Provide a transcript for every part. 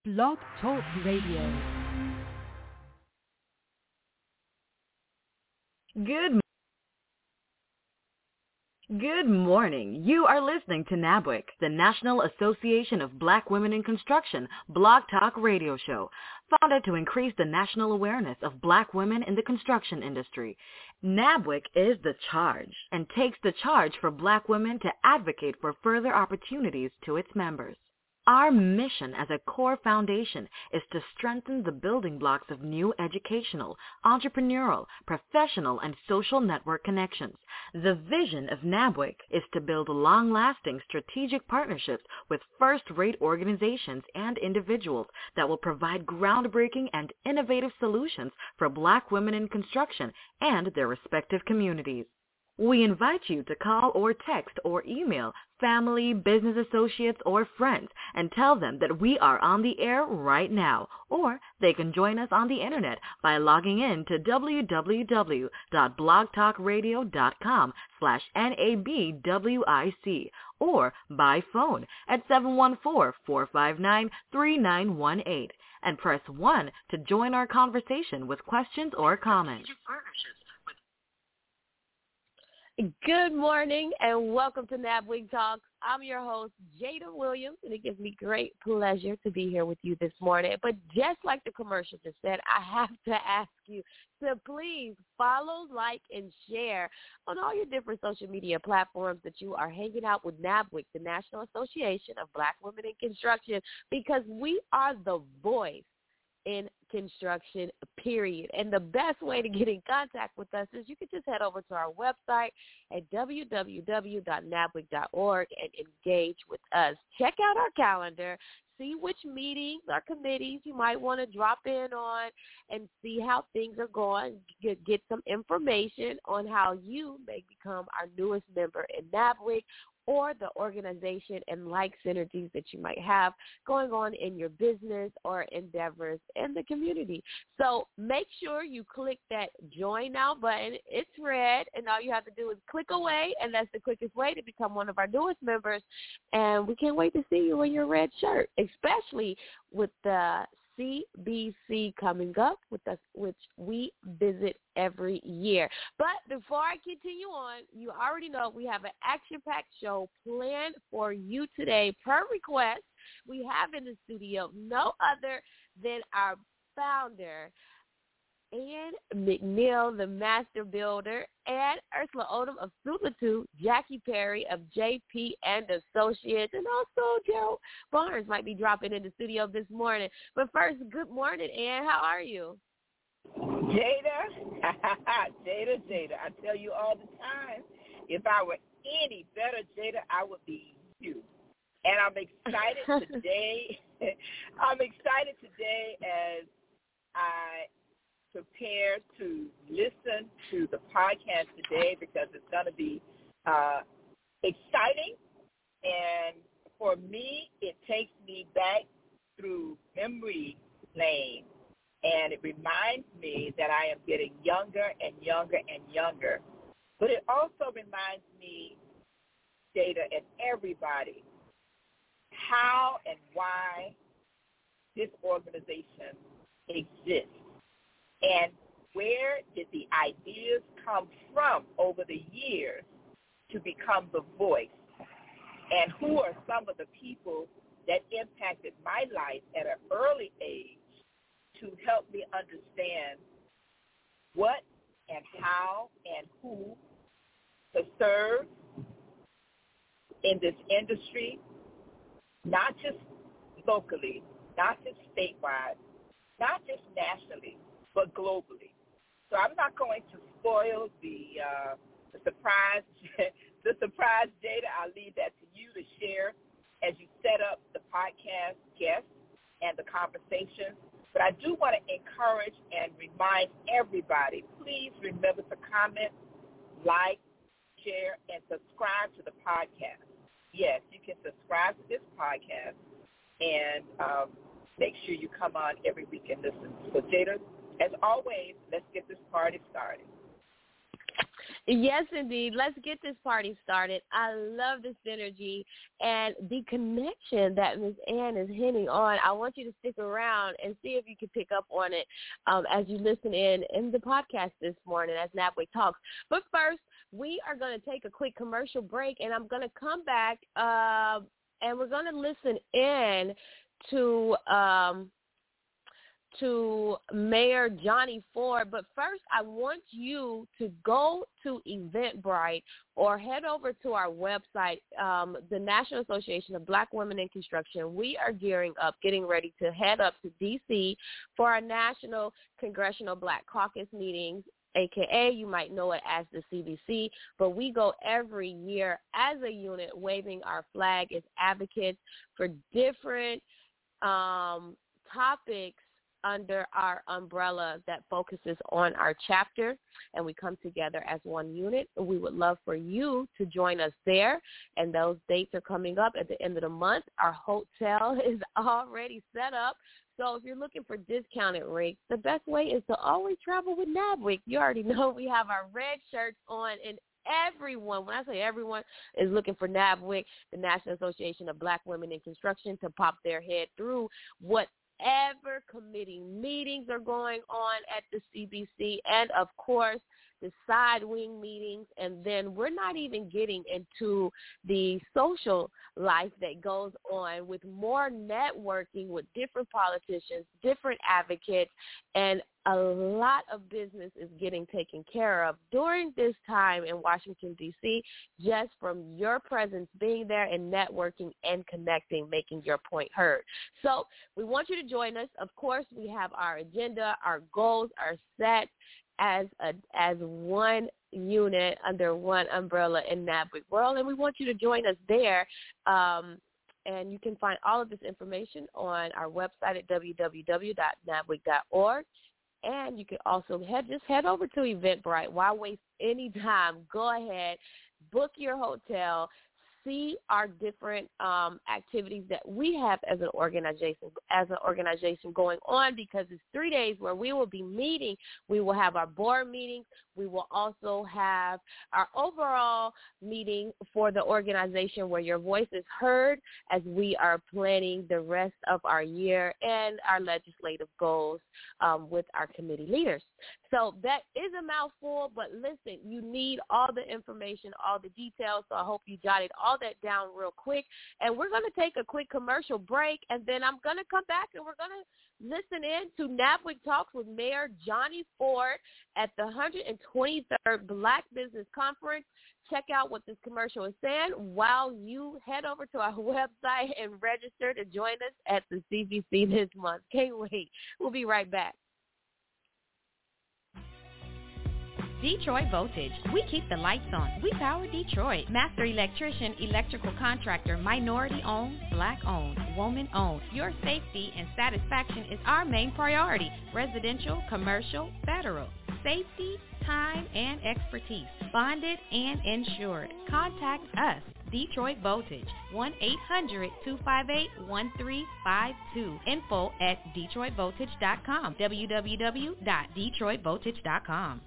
Blog Talk Radio. Good morning. You are listening to NABWIC, the National Association of Black Women in Construction Blog Talk Radio Show, founded to increase the national awareness of Black women in the construction industry. NABWIC is the charge and takes the charge for Black women to advocate for further opportunities to its members. Our mission as a core foundation is to strengthen the building blocks of new educational, entrepreneurial, professional, and social network connections. The vision of NABWIC is to build long-lasting strategic partnerships with first-rate organizations and individuals that will provide groundbreaking and innovative solutions for Black women in construction and their respective communities. We invite you to call or text or email family, business associates, or friends and tell them that we are on the air right now, or they can join us on the internet by logging in to www.blogtalkradio.com/NABWIC or by phone at 714-459-3918 and press 1 to join our conversation with questions or comments. Good morning and welcome to NABWIC Talks. I'm your host, Jada Williams, and it gives me great pleasure to be here with you this morning. But just like the commercial just said, I have to ask you to please follow, like, and share on all your different social media platforms that you are hanging out with NABWIC, the National Association of Black Women in Construction, because we are the voice in construction, period. And the best way to get in contact with us is you can just head over to our website at www.nabwic.org and engage with us. Check out our calendar, see which meetings or committees you might want to drop in on, and see how things are going. Get some information on how you may become our newest member in NABWIC, or the organization and like synergies that you might have going on in your business or endeavors in the community. So make sure you click that join now button. It's red, and all you have to do is click away, and that's the quickest way to become one of our newest members. And we can't wait to see you in your red shirt, especially with the CBC coming up with us, which we visit every year. But before I continue on, you already know we have an action-packed show planned for you today. Per request, we have in the studio no other than our founder, Ann McNeil, the master builder, and Ursula Odom of Sublitude, Jackie Perry of JP and Associates, and also Gerald Barnes might be dropping in the studio this morning. But first, good morning, Ann. How are you? Jada, Jada, I tell you all the time, if I were any better, Jada, I would be you. And I'm excited today. I'm excited today as I prepare to listen to the podcast today, because it's going to be exciting. And for me, it takes me back through memory lane, and it reminds me that I am getting younger and younger and younger. But it also reminds me, Jada, and everybody, how and why this organization exists. And where did the ideas come from over the years to become the voice? And who are some of the people that impacted my life at an early age to help me understand what and how and who to serve in this industry, not just locally, not just statewide, not just nationally, but globally. So I'm not going to spoil the surprise, the surprise data. I'll leave that to you to share as you set up the podcast guests and the conversation. But I do want to encourage and remind everybody, please remember to comment, like, share, and subscribe to the podcast. Yes, you can subscribe to this podcast and make sure you come on every week and listen. So, Jada, as always, let's get this party started. Yes, indeed. Let's get this party started. I love the synergy and the connection that Ms. Ann is hinting on. I want you to stick around and see if you can pick up on it as you listen in the podcast this morning as NABWIC Talks. But first, we are going to take a quick commercial break, and I'm going to come back and we're going to listen in to Mayor Johnny Ford. But first, I want you to go to Eventbrite or head over to our website, the National Association of Black Women in Construction. We are gearing up, getting ready to head up to D.C. for our National Congressional Black Caucus meetings, AKA you might know it as the CBC, but we go every year as a unit waving our flag as advocates for different topics under our umbrella that focuses on our chapter, and we come together as one unit. We would love for you to join us there, and those dates are coming up at the end of the month. Our hotel is already set up, so if you're looking for discounted rates, the best way is to always travel with NABWIC. You already know we have our red shirts on, and everyone, when I say everyone, is looking for NABWIC, the National Association of Black Women in Construction, to pop their head through whatever committee meetings are going on at the CBC, and, of course, the side wing meetings. And then we're not even getting into the social life that goes on with more networking with different politicians, different advocates, and a lot of business is getting taken care of during this time in Washington, D.C., just from your presence being there and networking and connecting, making your point heard. So we want you to join us. Of course, we have our agenda, our goals are set as one unit under one umbrella in NABWIC World, and we want you to join us there. And you can find all of this information on our website at www.nabwic.org. And you can also head over to Eventbrite. Why waste any time? Go ahead, book your hotel, see our different activities that we have as an organization going on, because it's 3 days where we will be meeting. We will have our board meetings. We will also have our overall meeting for the organization where your voice is heard as we are planning the rest of our year and our legislative goals with our committee leaders. So that is a mouthful, but listen, you need all the information, all the details, so I hope you jotted all that down real quick. And we're going to take a quick commercial break, and then I'm going to come back and we're going to listen in to NABWIC Talks with Mayor Johnny Ford at the 123rd Black Business Conference. Check out what this commercial is saying while you head over to our website and register to join us at the CBC this month. Can't wait. We'll be right back. Detroit Voltage. We keep the lights on. We power Detroit. Master electrician, electrical contractor, minority owned, black owned, woman owned. Your safety and satisfaction is our main priority. Residential, commercial, federal. Safety, time, and expertise. Bonded and insured. Contact us. Detroit Voltage. 1-800-258-1352. Info at DetroitVoltage.com. www.DetroitVoltage.com.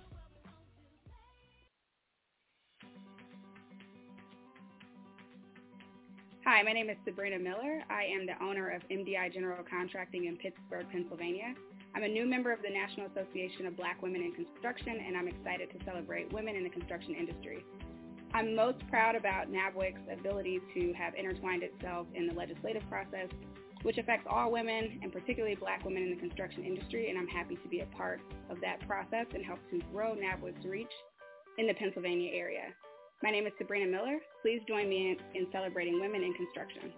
Hi, my name is Sabrina Miller. I am the owner of MDI General Contracting in Pittsburgh, Pennsylvania. I'm a new member of the National Association of Black Women in Construction, and I'm excited to celebrate women in the construction industry. I'm most proud about NABWIC's ability to have intertwined itself in the legislative process, which affects all women, and particularly Black women in the construction industry, and I'm happy to be a part of that process and help to grow NABWIC's reach in the Pennsylvania area. My name is Sabrina Miller. Please join me in celebrating women in construction.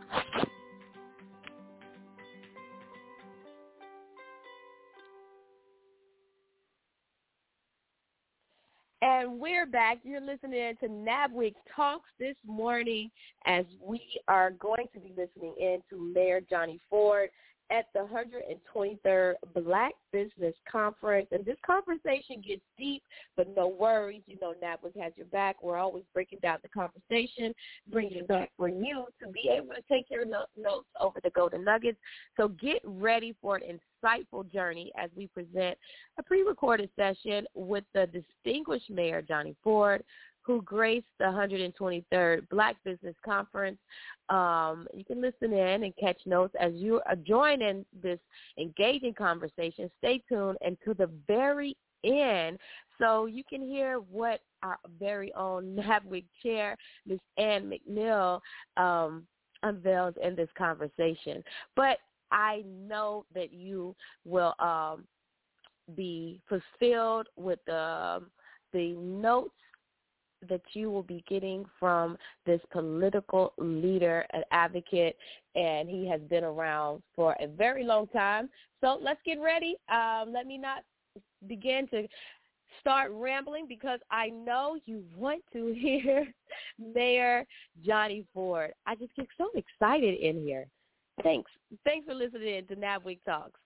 And we're back. You're listening to NABWIC Talks this morning as we are going to be listening in to Mayor Johnny Ford at the 123rd Black Business Conference. And this conversation gets deep, but no worries. You know, NABWIC has your back. We're always breaking down the conversation, bringing it back for you to be able to take your notes over the Golden Nuggets. So get ready for an insightful journey as we present a pre-recorded session with the distinguished Mayor Johnny Ford, who graced the 123rd Black Business Conference. You can listen in and catch notes as you join in this engaging conversation. Stay tuned until the very end so you can hear what our very own NABWIC chair, Ms. Ann McNeil, unveils in this conversation. But I know that you will be fulfilled with the notes that you will be getting from this political leader and advocate, and he has been around for a very long time. So let's get ready. Let me not begin to start rambling because I know you want to hear Mayor Johnny Ford. I just get so excited in here. Thanks for listening to NABWIC Talks.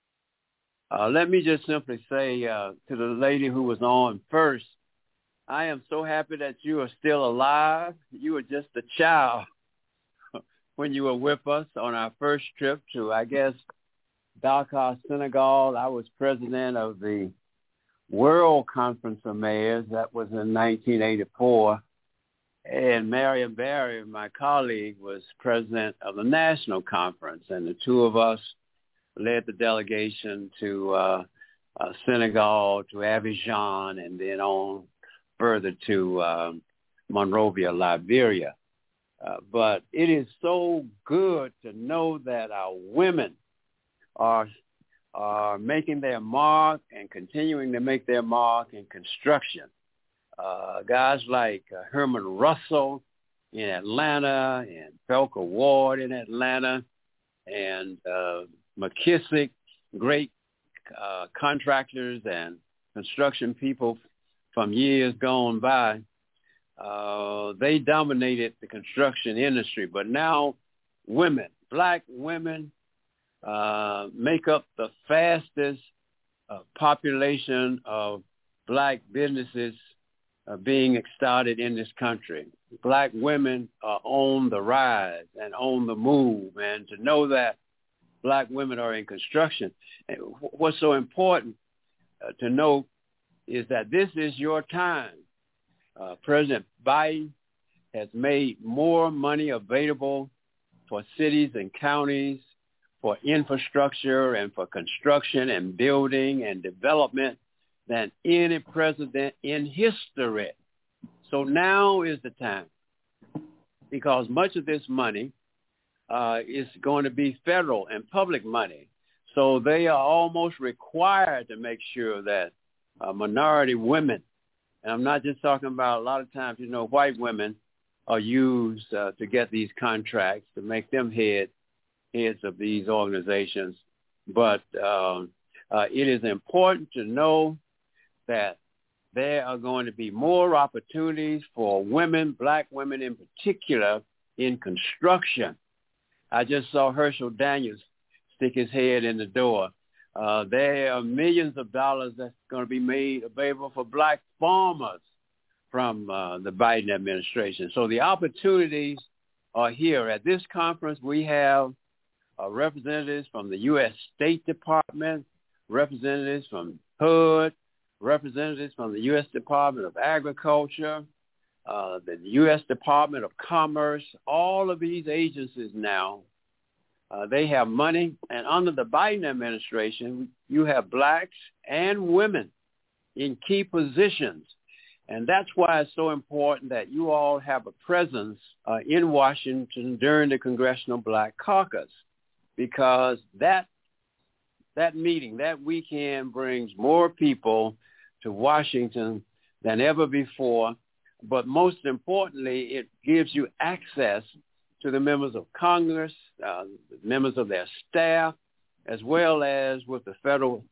Let me just simply say to the lady who was on first, I am so happy that you are still alive. You were just a child when you were with us on our first trip to, I guess, Dakar, Senegal. I was president of the World Conference of Mayors. That was in 1984. And Marion Barry, my colleague, was president of the National Conference. And the two of us led the delegation to Senegal, to Abidjan, and then on further to Monrovia, Liberia. But it is so good to know that our women are making their mark and continuing to make their mark in construction. Guys like Herman Russell in Atlanta and Felker Ward in Atlanta and McKissick, great contractors and construction people from years gone by. They dominated the construction industry, but now women, Black women, make up the fastest population of Black businesses being started in this country. Black women are on the rise and on the move, and to know that Black women are in construction. And what's so important to know is that this is your time. President Biden has made more money available for cities and counties, for infrastructure and for construction and building and development than any president in history. So now is the time, because much of this money is going to be federal and public money. So they are almost required to make sure that minority women, and I'm not just talking about, a lot of times, white women are used to get these contracts to make them heads of these organizations. But it is important to know that there are going to be more opportunities for women, Black women in particular, in construction. I just saw Herschel Daniels stick his head in the door. There are millions of dollars that's going to be made available for Black farmers from the Biden administration. So the opportunities are here. At this conference, we have representatives from the U.S. State Department, representatives from HUD, representatives from the U.S. Department of Agriculture, the U.S. Department of Commerce. All of these agencies now, they have money. And under the Biden administration, you have Blacks and women in key positions. And that's why it's so important that you all have a presence in Washington during the Congressional Black Caucus, because that meeting, that weekend, brings more people to Washington than ever before. But most importantly, it gives you access to the members of Congress, members of their staff, as well as with the federal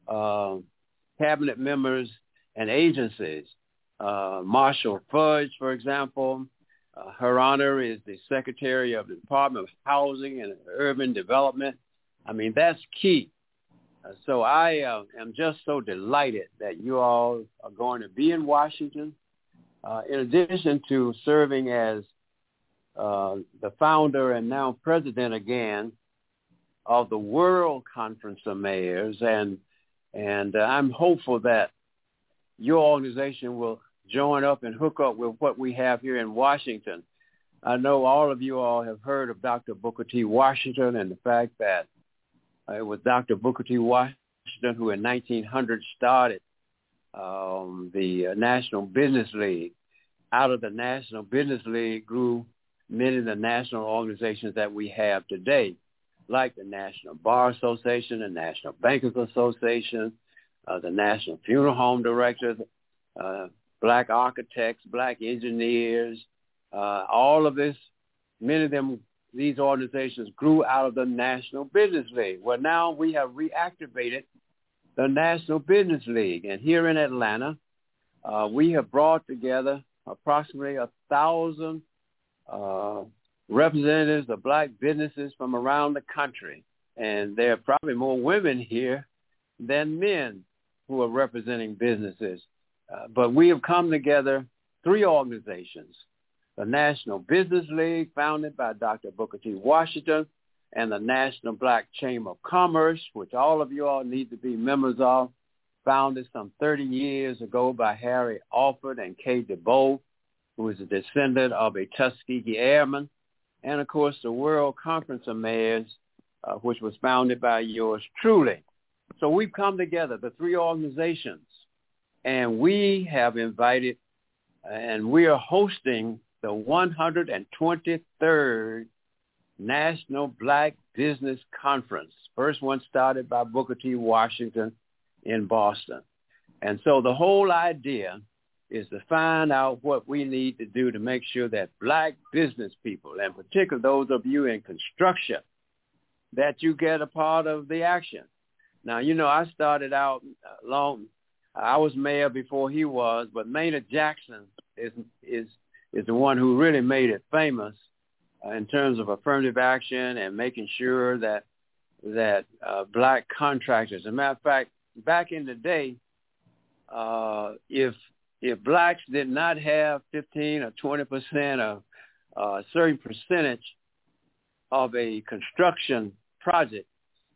cabinet members and agencies. Marshall Fudge, for example, her honor is the Secretary of the Department of Housing and Urban Development. I mean, that's key. So I am just so delighted that you all are going to be in Washington. In addition to serving as the founder and now president again of the World Conference of Mayors, and I'm hopeful that your organization will join up and hook up with what we have here in Washington. I know all of you all have heard of Dr. Booker T. Washington and the fact that it was Dr. Booker T. Washington who in 1900 started the National Business League. Out of the National Business League grew many of the national organizations that we have today, like the National Bar Association, the National Bankers Association, the National Funeral Home Directors, Black Architects, Black Engineers, all of this, many of them, these organizations grew out of the National Business League. Well, now we have reactivated the National Business League. And here in Atlanta, we have brought together approximately 1,000 representatives of black businesses from around the country. And there are probably more women here than men who are representing businesses. But we have come together, 3 organizations, the National Business League, founded by Dr. Booker T. Washington, and the National Black Chamber of Commerce, which all of you all need to be members of, founded some 30 years ago by Harry Alford and Kay DeBow, who is a descendant of a Tuskegee Airman, and, of course, the World Conference of Mayors, which was founded by yours truly. So we've come together, the 3 organizations, and we have invited, and we are hosting the 123rd National Black Business Conference. First one started by Booker T. Washington in Boston. And so the whole idea is to find out what we need to do to make sure that black business people, and particularly those of you in construction, that you get a part of the action. Now, you know, I started out I was mayor before he was, but Maynard Jackson is the one who really made it famous in terms of affirmative action and making sure that black contractors. As a matter of fact, back in the day, if blacks did not have 15 or 20% of a certain percentage of a construction project,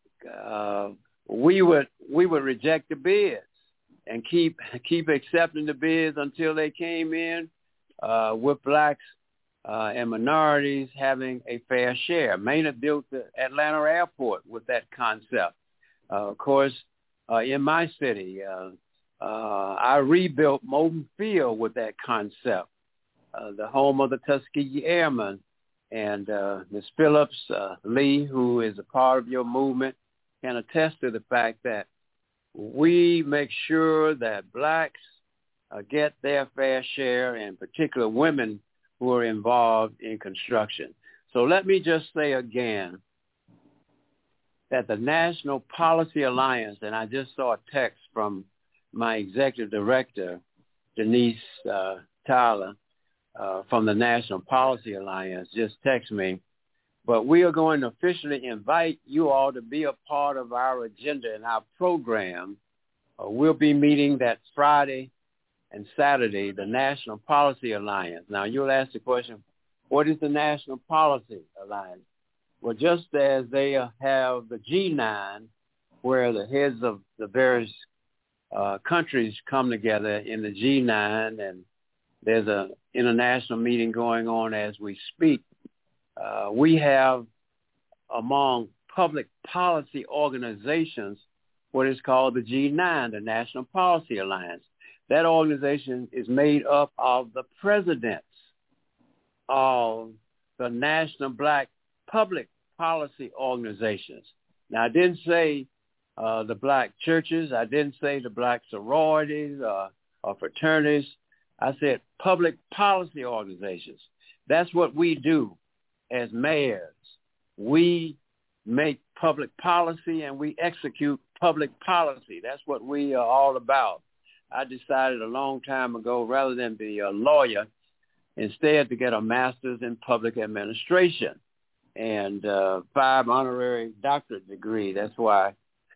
we would reject the bids and keep accepting the bids until they came in with blacks and minorities having a fair share. Maynard built the Atlanta airport with that concept. Of course, in my city, I rebuilt Moulton Field with that concept, the home of the Tuskegee Airmen. And Ms. Phillips Lee, who is a part of your movement, can attest to the fact that we make sure that blacks get their fair share, and particular women who are involved in construction. So let me just say again that the National Policy Alliance, and I just saw a text from my executive director, Denise Tyler, from the National Policy Alliance, just text me. But we are going to officially invite you all to be a part of our agenda and our program. We'll be meeting that Friday and Saturday, the National Policy Alliance. Now, you'll ask the question, what is the National Policy Alliance? Well, just as they have the G9, where the heads of the various countries come together in the G9, and there's an international meeting going on as we speak, we have among public policy organizations what is called the G9, the National Policy Alliance. That organization is made up of the presidents of the National Black Public Policy Organizations. Now, I didn't say the black churches. I didn't say the black sororities or fraternities. I said public policy organizations. That's what we do as mayors. We make public policy and we execute public policy. That's what we are all about. I decided a long time ago, rather than be a lawyer, instead to get a master's in public administration and 5 honorary doctorate degree. That's why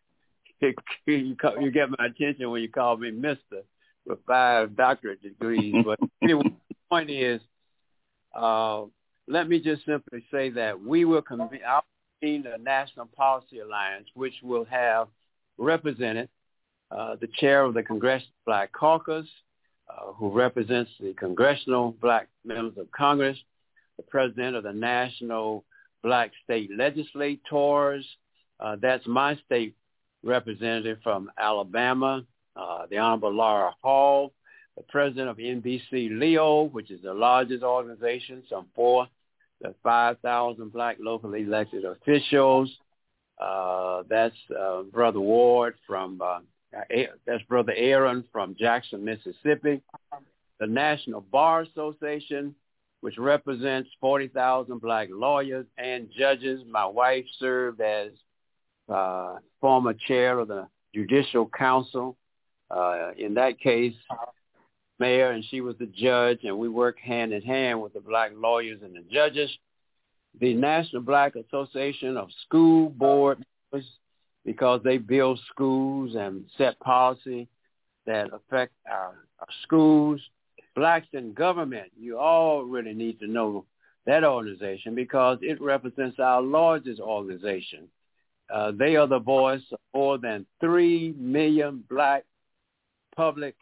you get my attention when you call me Mr. with 5 doctorate degrees. But anyway, the point is, let me just simply say that we will convene. Our the National Policy Alliance, which will have represented the chair of the Congressional Black Caucus, who represents the Congressional Black Members of Congress, the president of the National Black State Legislators. That's my state representative from Alabama, the Honorable Laura Hall, the president of NBC Leo, which is the largest organization, some 4,000 to 5,000 black locally elected officials. That's Brother Ward from, that's Brother Aaron from Jackson, Mississippi. The National Bar Association, which represents 40,000 black lawyers and judges. My wife served as former chair of the Judicial Council. In that case, mayor, and she was the judge, and we work hand in hand with the black lawyers and the judges. The National Black Association of School Board members, because they build schools and set policy that affect our schools. Blacks in Government, you all really need to know that organization because it represents our largest organization. They are the voice of more than 3 million black public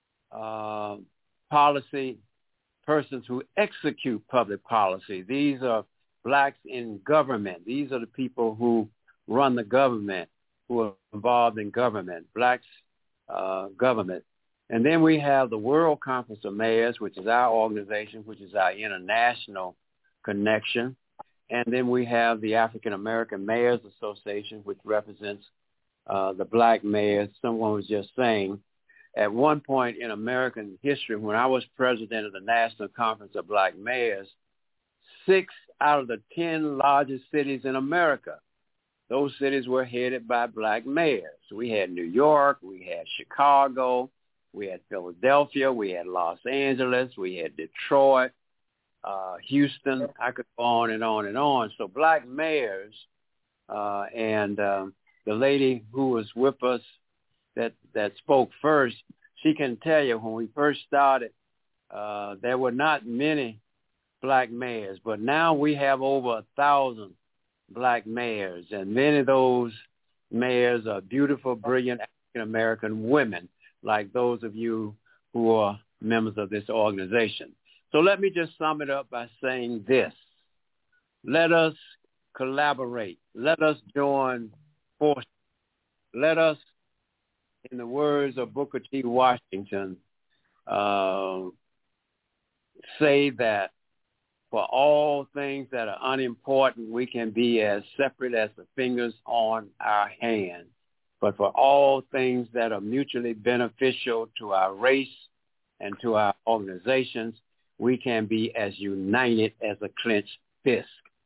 policy persons who execute public policy. These are blacks in government. These are the people who run the government, who are involved in government, blacks government. And then we have the World Conference of Mayors, which is our organization, which is our international connection. And then we have the African American Mayors Association, which represents the black mayors. Someone was just saying, at one point in American history, when I was president of the National Conference of Black Mayors, 6 out of the 10 largest cities in America, those cities were headed by black mayors. We had New York, we had Chicago, we had Philadelphia, we had Los Angeles, we had Detroit, Houston. I could go on and on and on. So black mayors and the lady who was with us that spoke first, she can tell you when we first started, there were not many black mayors, but now we have over 1,000 black mayors, and many of those mayors are beautiful, brilliant African-American women, like those of you who are members of this organization. So let me just sum it up by saying this. Let us collaborate. Let us join forces. Let us, in the words of Booker T. Washington, say that for all things that are unimportant, we can be as separate as the fingers on our hand. But for all things that are mutually beneficial to our race and to our organizations, we can be as united as a clenched fist.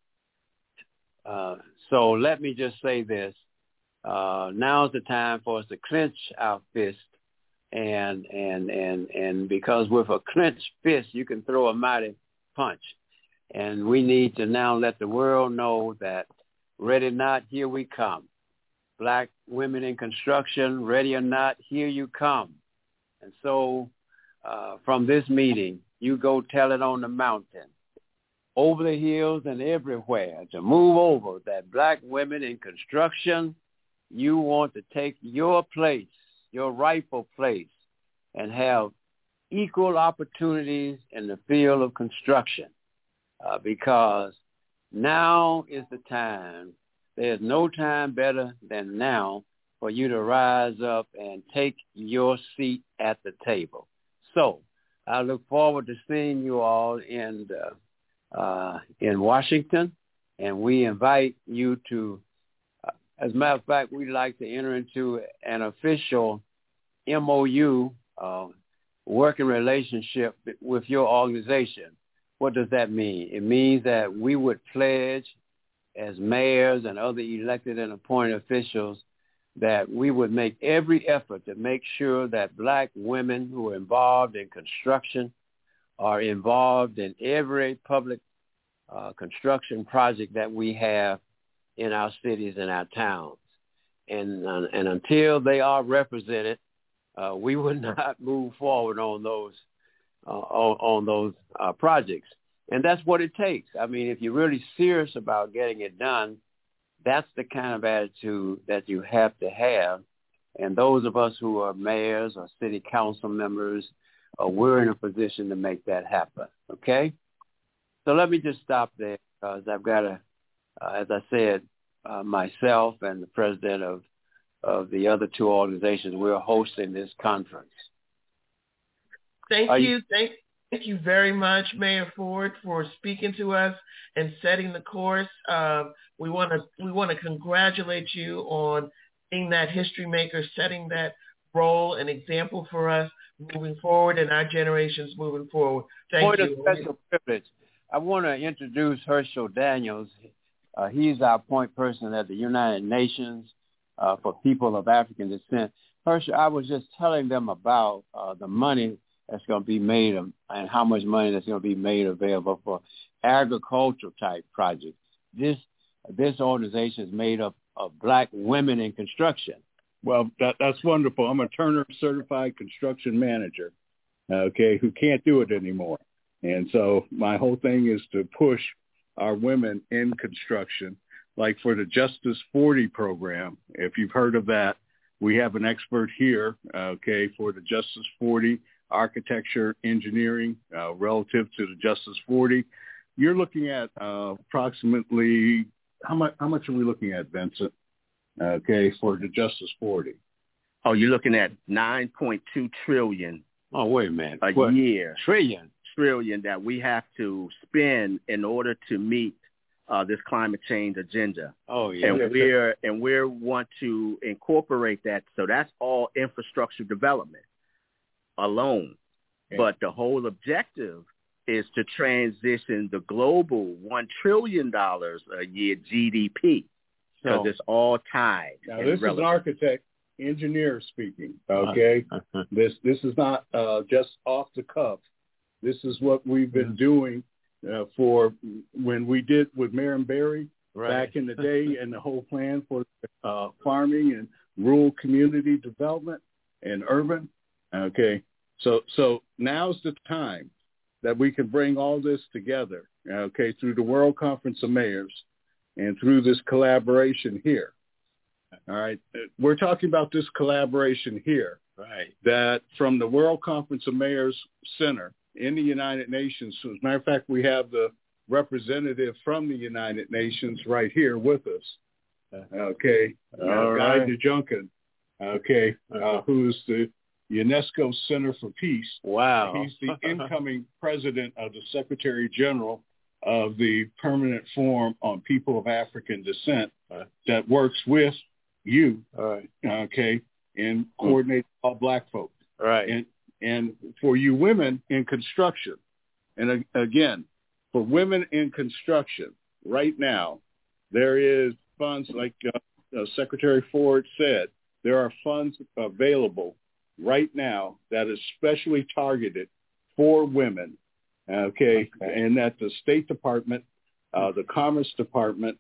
So let me just say this. Now's the time for us to clench our fist, and because with a clenched fist, you can throw a mighty punch. And we need to now let the world know that ready or not, here we come. Black women in construction, ready or not, here you come. And so from this meeting, you go tell it on the mountain, over the hills and everywhere, to move over that black women in construction, you want to take your place, your rightful place, and have equal opportunities in the field of construction. Because now is the time. There's no time better than now for you to rise up and take your seat at the table. So I look forward to seeing you all in Washington, and we invite you to, as a matter of fact, we'd like to enter into an official MOU, working relationship with your organization. What does that mean? It means that we would pledge as mayors and other elected and appointed officials that we would make every effort to make sure that black women who are involved in construction are involved in every public construction project that we have in our cities and our towns. And until they are represented, we would not move forward on those projects. And that's what it takes. I mean, if you're really serious about getting it done, that's the kind of attitude that you have to have. And those of us who are mayors or city council members, we're in a position to make that happen, okay? So let me just stop there because I've got to, as I said, myself and the president of the other two organizations, we're hosting this conference. Thank you. Thank you very much, Mayor Ford, for speaking to us and setting the course. We want to congratulate you on being that history maker, setting that role and example for us moving forward and our generations moving forward. Thank you. Point of special privilege. I want to introduce Herschel Daniels. He's our point person at the United Nations for people of African descent. Herschel, I was just telling them about the money that's going to be made and how much money that's going to be made available for agricultural type projects. This organization is made up of black women in construction. Well, that's wonderful. I'm a Turner certified construction manager, okay, who can't do it anymore. And so my whole thing is to push our women in construction, like for the Justice 40 program. If you've heard of that, we have an expert here, okay, for the Justice 40 architecture, engineering, relative to the Justice 40. You're looking at approximately, how much are we looking at, Vincent? Okay, for the Justice 40. Oh, you're looking at $9.2 trillion. Oh, wait a minute. A year. Trillion that we have to spend in order to meet this climate change agenda. Oh, yeah. And we want to incorporate that. So that's all infrastructure development alone. Okay. But the whole objective is to transition the global $1 trillion a year GDP. Because it's all tied. Now, this is an architect, engineer speaking, okay? This is not just off the cuff. This is what we've been doing for when we did with Marion Barry back in the day, and the whole plan for farming and rural community development and urban, okay? So now's the time that we can bring all this together, okay, through the World Conference of Mayors, and through this collaboration here. All right. We're talking about this collaboration here. Right. That from the World Conference of Mayors Center in the United Nations, as a matter of fact, we have the representative from the United Nations right here with us. Okay. Guy DeJunkin, okay, who's the UNESCO Center for Peace. Wow. He's the incoming president of the Secretary General of the Permanent Forum on People of African Descent that works with you, okay, in coordinating all black folk. Right. And for you women in construction, and again, for women in construction, right now, there is funds, like Secretary Ford said, there are funds available right now that is specially targeted for women. Okay, and that the State Department, the Commerce Department,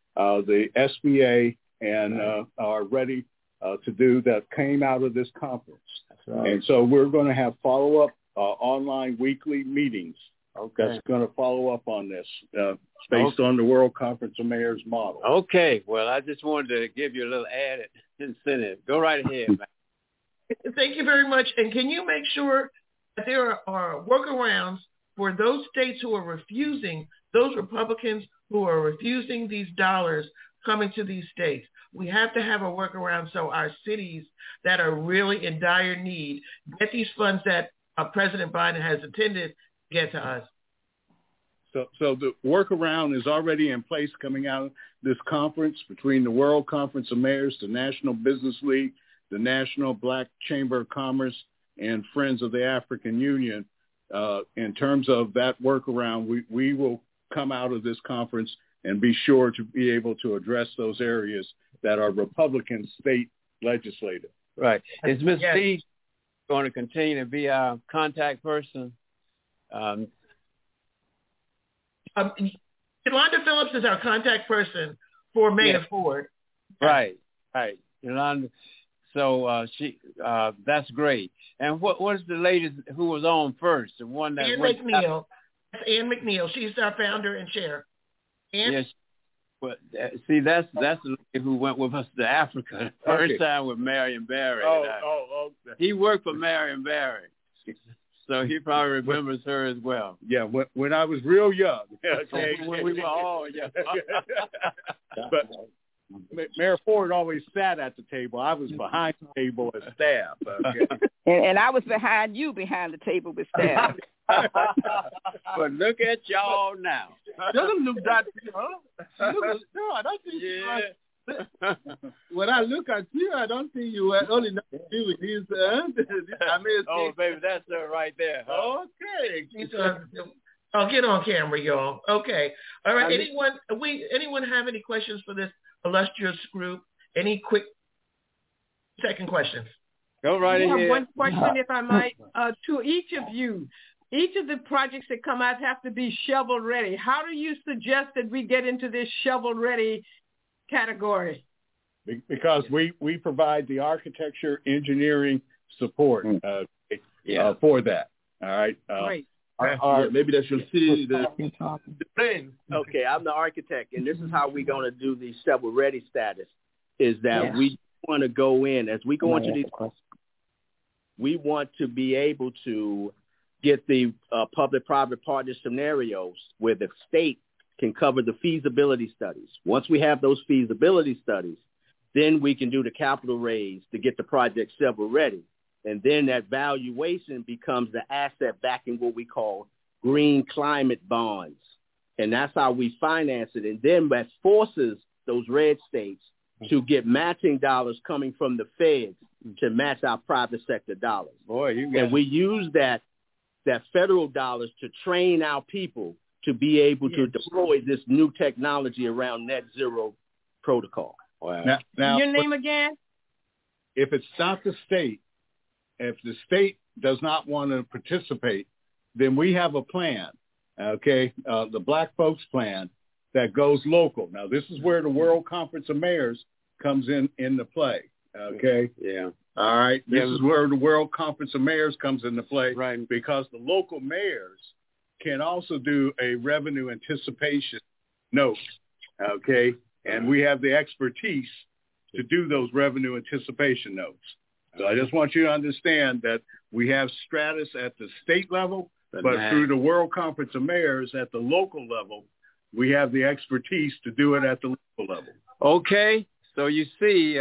the SBA, and are ready to do, that came out of this conference. That's right. And so we're going to have follow-up online weekly meetings. Okay. That's going to follow up on this based on the World Conference of Mayors model. Okay. Well, I just wanted to give you a little added incentive. Go right ahead, man. Thank you very much. And can you make sure that there are workarounds for those states who are refusing, those Republicans who are refusing these dollars coming to these states? We have to have a workaround so our cities that are really in dire need get these funds that President Biden has intended to get to us. So the workaround is already in place coming out of this conference between the World Conference of Mayors, the National Business League, the National Black Chamber of Commerce, and Friends of the African Union. In terms of that workaround, we will come out of this conference and be sure to be able to address those areas that are Republican state legislative. Right. Is Ms. Steve going to continue to be our contact person? Yolanda Phillips is our contact person for Mayor Ford. Right. Yolanda. So that's great. And what is the lady who was on first? The one that Ann McNeil. That's Ann McNeil. She's our founder and chair. Yes. But see, that's the lady who went with us to Africa the first time with Marion Barry. He worked for Marion Barry, so he probably remembers her as well. Yeah, when I was real young. Okay. When we were all young. But Mayor Ford always sat at the table. I was behind the table as staff. Okay. And I was behind the table with staff. But look at y'all now. Doesn't look that, huh? No, I don't think when I look at you, I don't think you were only not you with these. Oh, baby, that's her right there. Huh? Okay. I'll get on camera, y'all. Okay. All right. Anyone have any questions for this illustrious group? Any quick second questions? Go right ahead. I have one question, if I might, to each of you. Each of the projects that come out have to be shovel ready. How do you suggest that we get into this shovel ready category? Because we provide the architecture engineering support for that. All right. Great. Maybe that's your city. Okay, I'm the architect, and this is how we're going to do the shovel ready status. Is that we want to go in as we go into these. We want to be able to get the public-private partner scenarios where the state can cover the feasibility studies. Once we have those feasibility studies, then we can do the capital raise to get the project shovel ready. And then that valuation becomes the asset backing what we call green climate bonds. And that's how we finance it. And then that forces those red states to get matching dollars coming from the feds to match our private sector dollars. And we use that federal dollars to train our people to be able to deploy this new technology around net zero protocol. Wow. Now, your name again? If it's not the state, if the state does not want to participate, then we have a plan, okay, the Black Folks Plan that goes local. Now, this is where the World Conference of Mayors comes into play, okay? Yeah. All right. This is where the World Conference of Mayors comes into play, right? Because the local mayors can also do a revenue anticipation note, okay? And we have the expertise to do those revenue anticipation notes. So I just want you to understand that we have Stratus at the state level, but through the World Conference of Mayors at the local level, we have the expertise to do it at the local level. Okay. So you see,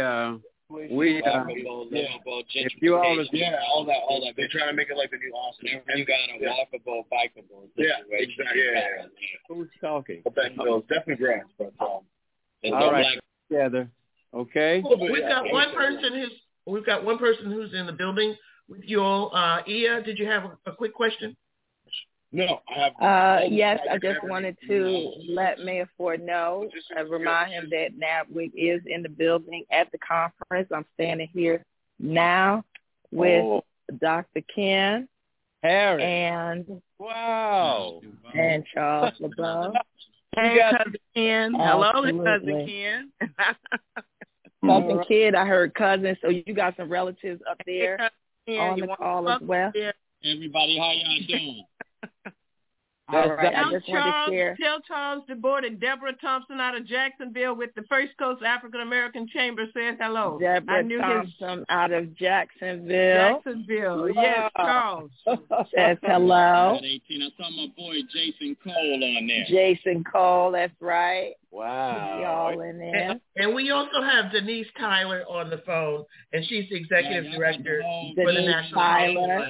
if you all all that. They're trying to make it like the new Austin. Everything got a walkable, bikeable situation. Yeah, exactly. Yeah. Who's talking? Definitely grass, but all right, together. Okay. We've got one person who's in the building with you all. Ia, did you have a quick question? No, I have. Yes, I just wanted to let Mayor Ford know, remind him that NABWIC is in the building at the conference. I'm standing here now with Dr. Ken Harris and and Charles LeBeau. Hey, Cousin Ken. Hello, Cousin Ken. Cousin Kid, I heard cousin, so you got some relatives up there on the call as well. Everybody, how y'all doing? All right, I just wanted to share. Tell Charles DeBoer and Deborah Thompson out of Jacksonville with the First Coast African American Chamber says hello. Deborah Thompson out of Jacksonville. Yes, Charles. Says hello. At 18, I saw my boy Jason Cole on there. Jason Cole, that's right. Wow. Y'all in there. And we also have Denise Tyler on the phone, and she's the executive director for the National Tyler.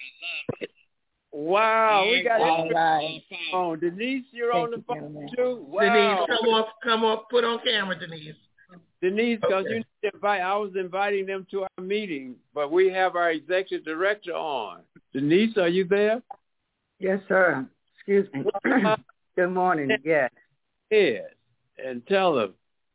Wow, we got it right. Oh, Denise, you're on the phone too. Wow. Denise, come up, put on camera, Denise. Denise, because you need to invite. I was inviting them to our meeting, but we have our executive director on. Denise, are you there? Yes, sir. Excuse me. Good morning. Yes. Yes, and tell them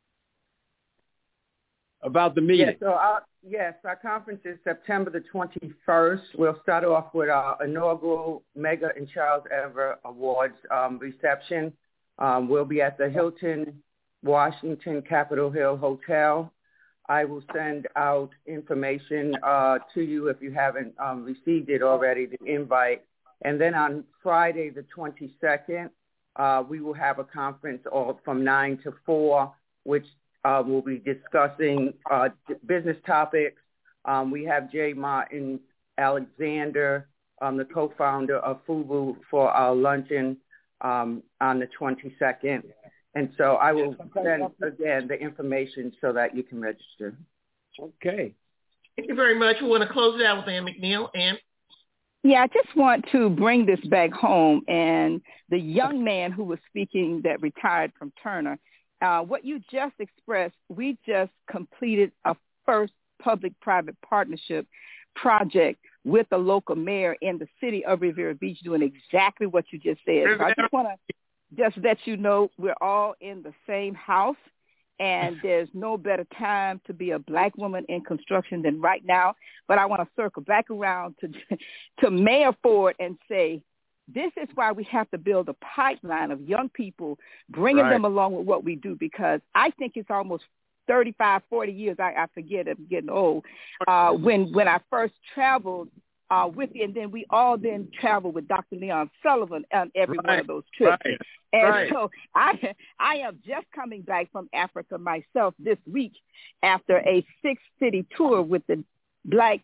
about the meeting. Yes, our conference is September the 21st. We'll start off with our inaugural Mega and Charles Ever Awards reception. We'll be at the Hilton Washington Capitol Hill Hotel. I will send out information to you if you haven't received it already, the invite. And then on Friday the 22nd, we will have a conference from 9 to 4, which we'll be discussing business topics. We have Jay Martin Alexander, the co-founder of FUBU, for our luncheon on the 22nd. And so I will send, again, the information so that you can register. Okay. Thank you very much. We want to close it out with Ann McNeil. Ann? Yeah, I just want to bring this back home. And the young man who was speaking that retired from Turner, what you just expressed, we just completed a first public-private partnership project with the local mayor in the city of Riviera Beach doing exactly what you just said. So I just want to just let you know we're all in the same house, and there's no better time to be a Black woman in construction than right now. But I want to circle back around to Mayor Ford and say, this is why we have to build a pipeline of young people, bringing them along with what we do, because I think it's almost 35, 40 years, I forget, I'm getting old, when I first traveled with you, and then we all then traveled with Dr. Leon Sullivan on every one of those trips. And so I am just coming back from Africa myself this week after a 6-city tour with the Black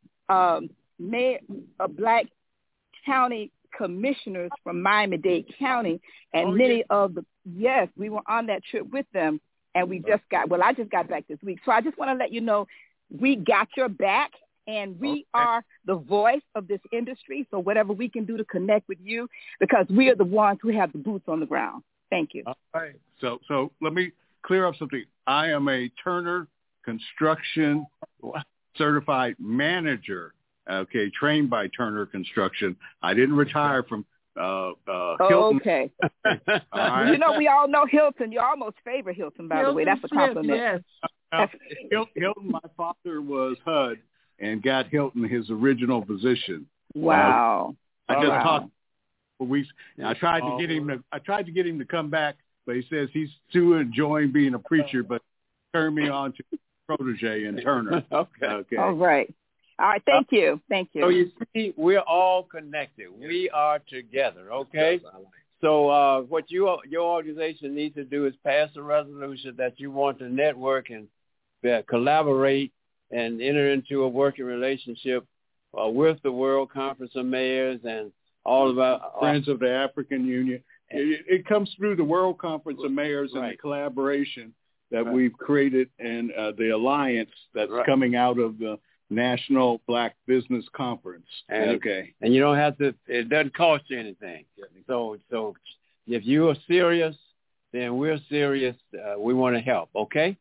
Black county commissioners from Miami-Dade County, and many of the, we were on that trip with them, and I just got back this week. So I just want to let you know, we got your back, and we are the voice of this industry. So whatever we can do to connect with you, because we are the ones who have the boots on the ground. Thank you. All right. So let me clear up something. I am a Turner Construction certified manager, trained by Turner Construction. I didn't retire from Hilton. Okay. Right. You know, we all know Hilton. You almost favor Hilton, by the way. That's a compliment. Yes. Hilton, my father was HUD and got Hilton his original position. Wow. I just talked for weeks. And I tried to get him to come back, but he says he's too enjoying being a preacher, but turned me on to protege in Turner. Okay. All right. All right. Thank you. So you see, we're all connected. We are together. Okay. So what your organization needs to do is pass a resolution that you want to network and collaborate and enter into a working relationship with the World Conference of Mayors and all of our Friends of the African Union. It comes through the World Conference of Mayors and the collaboration that we've created and the alliance that's coming out of the National Black Business Conference. And you don't have to, it doesn't cost you anything. So if you are serious, then we're serious. We want to help. Okay.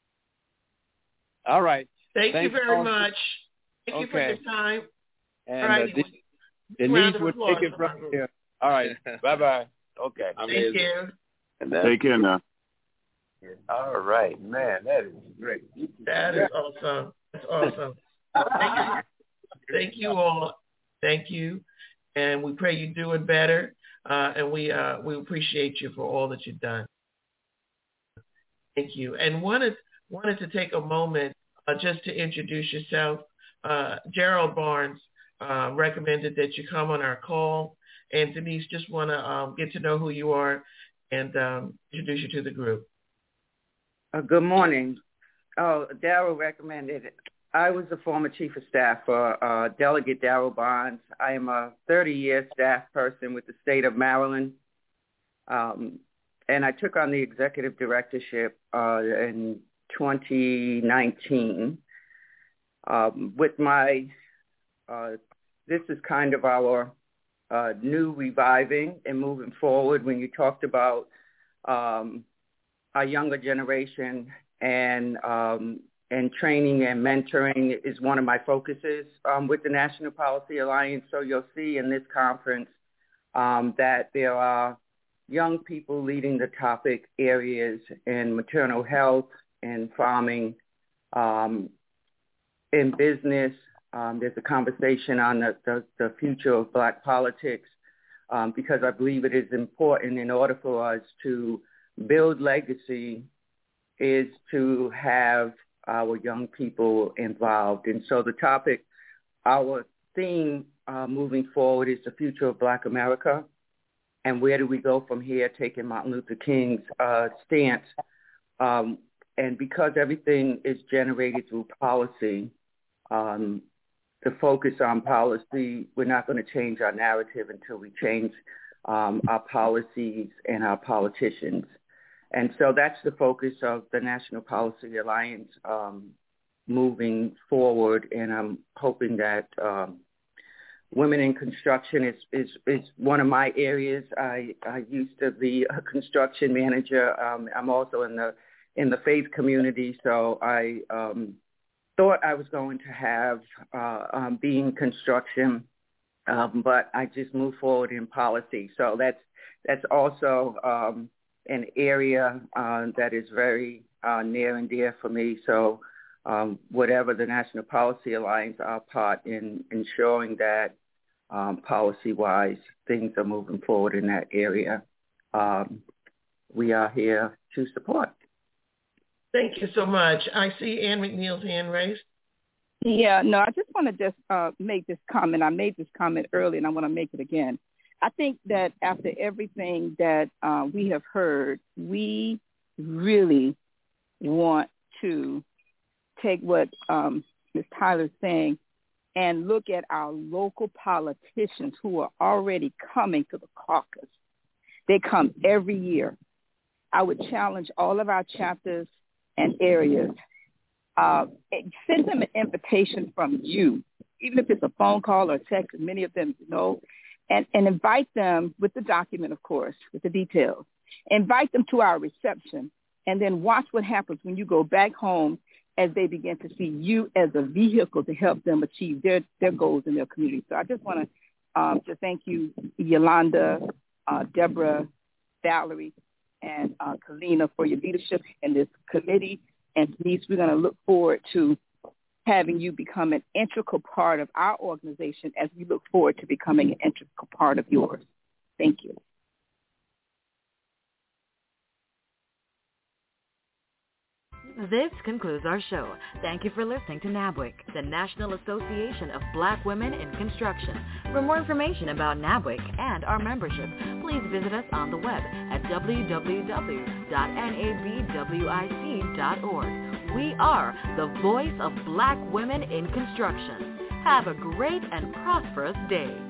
All right. Thank you very much. Thank you for your time. And all right. Denise will take it from here. All right. Bye-bye. Okay. Thank you. Take care now. All right, man. That is great. That is awesome. That's awesome. Thank you all. Thank you. And we pray you're doing better. And we appreciate you for all that you've done. Thank you. And wanted to take a moment just to introduce yourself. Gerald Barnes recommended that you come on our call. And Denise, just want to get to know who you are and introduce you to the group. Good morning. Darryl recommended it. I was the former chief of staff for Delegate Darryl Barnes. I am a 30-year staff person with the state of Maryland. And I took on the executive directorship in 2019. With my, this is kind of our new reviving and moving forward when you talked about our younger generation and training and mentoring is one of my focuses with the National Policy Alliance. So you'll see in this conference that there are young people leading the topic areas in maternal health and farming, in business. There's a conversation on the future of Black politics because I believe it is important in order for us to build legacy is to have our young people involved. And so the topic, our theme moving forward is the future of Black America. and where do we go from here, taking Martin Luther King's stance. And because everything is generated through policy, the focus on policy, we're not going to change our narrative until we change our policies and our politicians. And so that's the focus of the National Policy Alliance moving forward. And I'm hoping that women in construction is one of my areas. I used to be a construction manager. I'm also in the faith community, so I thought I was going to have be in construction, but I just moved forward in policy. So that's also an area that is very near and dear for me. So whatever the National Policy Alliance, our part in ensuring that policy-wise things are moving forward in that area, we are here to support. Thank you so much. I see Ann McNeil's hand raised. Yeah, no, I just want to make this comment. I made this comment earlier, and I want to make it again. I think that after everything that we have heard, we really want to take what Ms. Tyler's saying and look at our local politicians who are already coming to the caucus. They come every year. I would challenge all of our chapters and areas. Send them an invitation from you, even if it's a phone call or a text, and many of them know, and invite them with the document, of course, with the details. Invite them to our reception, and then watch what happens when you go back home as they begin to see you as a vehicle to help them achieve their goals in their community. So I just want to thank you, Yolanda, Deborah, Valerie, and Kalina for your leadership in this committee. And Denise, we're going to look forward to having you become an integral part of our organization as we look forward to becoming an integral part of yours. Thank you. This concludes our show. Thank you for listening to NABWIC, the National Association of Black Women in Construction. For more information about NABWIC and our membership, please visit us on the web at www.nabwic.org. We are the voice of Black women in construction. Have a great and prosperous day.